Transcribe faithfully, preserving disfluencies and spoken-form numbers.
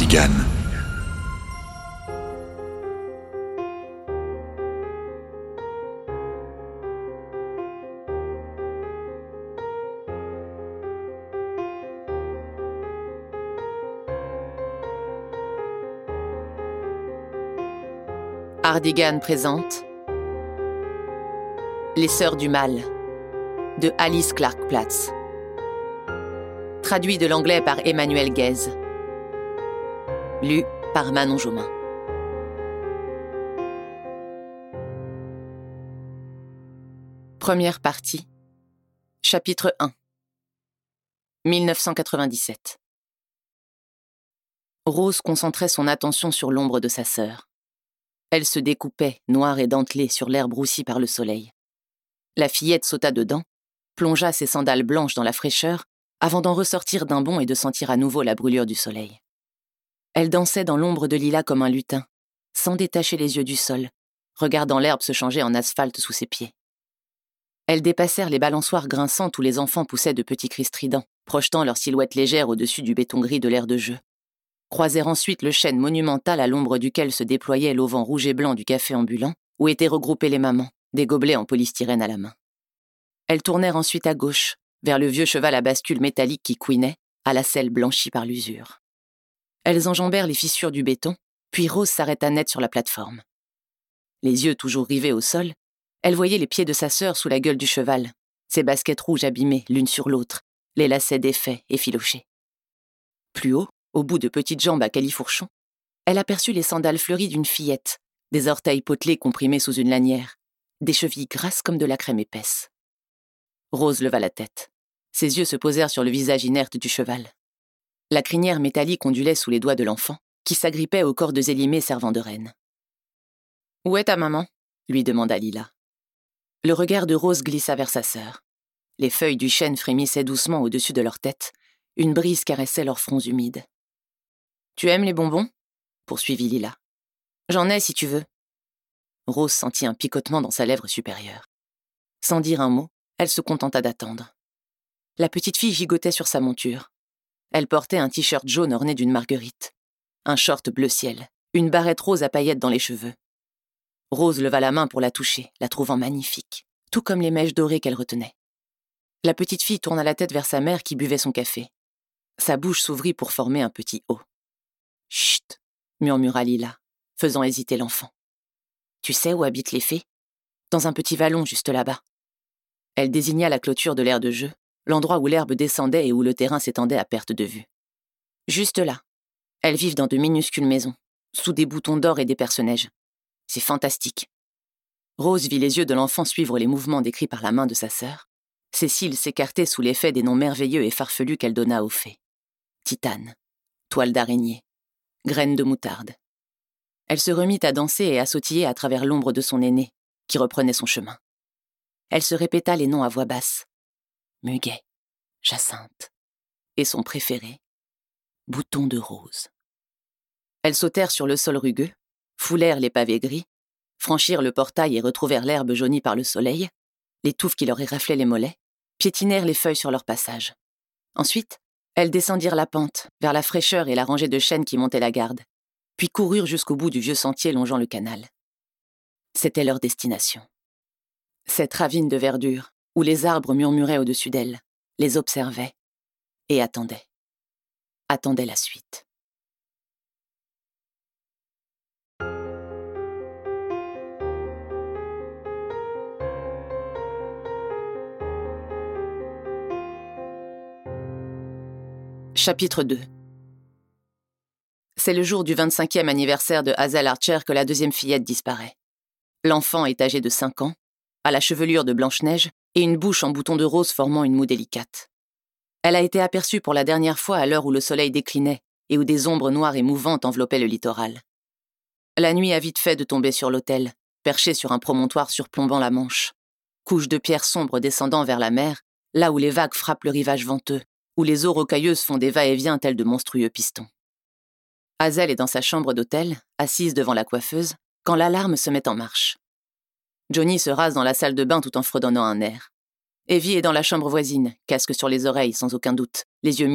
Hardigan. Hardigan présente Les Sœurs du Mal de Alice Clark Platz. Traduit de l'anglais par Emmanuel Guèze. Lu par Manon Jomain. Première partie. Chapitre un. mille neuf cent quatre-vingt-dix-sept. Rose concentrait son attention sur l'ombre de sa sœur. Elle se découpait, noire et dentelée, sur l'herbe roussie par le soleil. La fillette sauta dedans, plongea ses sandales blanches dans la fraîcheur, avant d'en ressortir d'un bond et de sentir à nouveau la brûlure du soleil. Elle dansait dans l'ombre de lilas comme un lutin, sans détacher les yeux du sol, regardant l'herbe se changer en asphalte sous ses pieds. Elles dépassèrent les balançoires grinçantes où les enfants poussaient de petits cris stridents, projetant leurs silhouettes légères au-dessus du béton gris de l'aire de jeu. Croisèrent ensuite le chêne monumental à l'ombre duquel se déployait l'auvent rouge et blanc du café ambulant, où étaient regroupées les mamans, des gobelets en polystyrène à la main. Elles tournèrent ensuite à gauche, vers le vieux cheval à bascule métallique qui couinait, à la selle blanchie par l'usure. Elles enjambèrent les fissures du béton, puis Rose s'arrêta net sur la plateforme. Les yeux toujours rivés au sol, elle voyait les pieds de sa sœur sous la gueule du cheval, ses baskets rouges abîmées l'une sur l'autre, les lacets défaits et filochés. Plus haut, au bout de petites jambes à califourchon, elle aperçut les sandales fleuries d'une fillette, des orteils potelés comprimés sous une lanière, des chevilles grasses comme de la crème épaisse. Rose leva la tête. Ses yeux se posèrent sur le visage inerte du cheval. La crinière métallique ondulait sous les doigts de l'enfant, qui s'agrippait aux cordes élimées servant de rêne. « Où est ta maman ?» lui demanda Lila. Le regard de Rose glissa vers sa sœur. Les feuilles du chêne frémissaient doucement au-dessus de leur tête. Une brise caressait leurs fronts humides. « Tu aimes les bonbons ?» poursuivit Lila. « J'en ai si tu veux. » Rose sentit un picotement dans sa lèvre supérieure. Sans dire un mot, elle se contenta d'attendre. La petite fille gigotait sur sa monture. Elle portait un t-shirt jaune orné d'une marguerite, un short bleu ciel, une barrette rose à paillettes dans les cheveux. Rose leva la main pour la toucher, la trouvant magnifique, tout comme les mèches dorées qu'elle retenait. La petite fille tourna la tête vers sa mère qui buvait son café. Sa bouche s'ouvrit pour former un petit O. « Chut !» murmura Lila, faisant hésiter l'enfant. « Tu sais où habitent les fées ? Dans un petit vallon juste là-bas. » Elle désigna la clôture de l'aire de jeu, l'endroit où l'herbe descendait et où le terrain s'étendait à perte de vue. « Juste là. Elles vivent dans de minuscules maisons, sous des boutons d'or et des perce-neige. C'est fantastique. » Rose vit les yeux de l'enfant suivre les mouvements décrits par la main de sa sœur. Ses cils s'écartaient sous l'effet des noms merveilleux et farfelus qu'elle donna aux fées. Titane, toile d'araignée, graine de moutarde. Elle se remit à danser et à sautiller à travers l'ombre de son aîné, qui reprenait son chemin. Elle se répéta les noms à voix basse. Muguet, Jacinthe, et son préféré, Bouton de rose. Elles sautèrent sur le sol rugueux, foulèrent les pavés gris, franchirent le portail et retrouvèrent l'herbe jaunie par le soleil, les touffes qui leur éraflaient les mollets, piétinèrent les feuilles sur leur passage. Ensuite, elles descendirent la pente, vers la fraîcheur et la rangée de chênes qui montaient la garde, puis coururent jusqu'au bout du vieux sentier longeant le canal. C'était leur destination. Cette ravine de verdure, où les arbres murmuraient au-dessus d'elles, les observaient et attendaient. Attendaient la suite. Chapitre deux. C'est le jour du vingt-cinquième anniversaire de Hazel Archer que la deuxième fillette disparaît. L'enfant est âgé de cinq ans, a la chevelure de Blanche-Neige et une bouche en bouton de rose formant une moue délicate. Elle a été aperçue pour la dernière fois à l'heure où le soleil déclinait et où des ombres noires et mouvantes enveloppaient le littoral. La nuit a vite fait de tomber sur l'hôtel, perché sur un promontoire surplombant la Manche. Couche de pierres sombres descendant vers la mer, là où les vagues frappent le rivage venteux, où les eaux rocailleuses font des va-et-vient tels de monstrueux pistons. Hazel est dans sa chambre d'hôtel, assise devant la coiffeuse, quand l'alarme se met en marche. Johnny se rase dans la salle de bain tout en fredonnant un air. Evie est dans la chambre voisine, casque sur les oreilles sans aucun doute, les yeux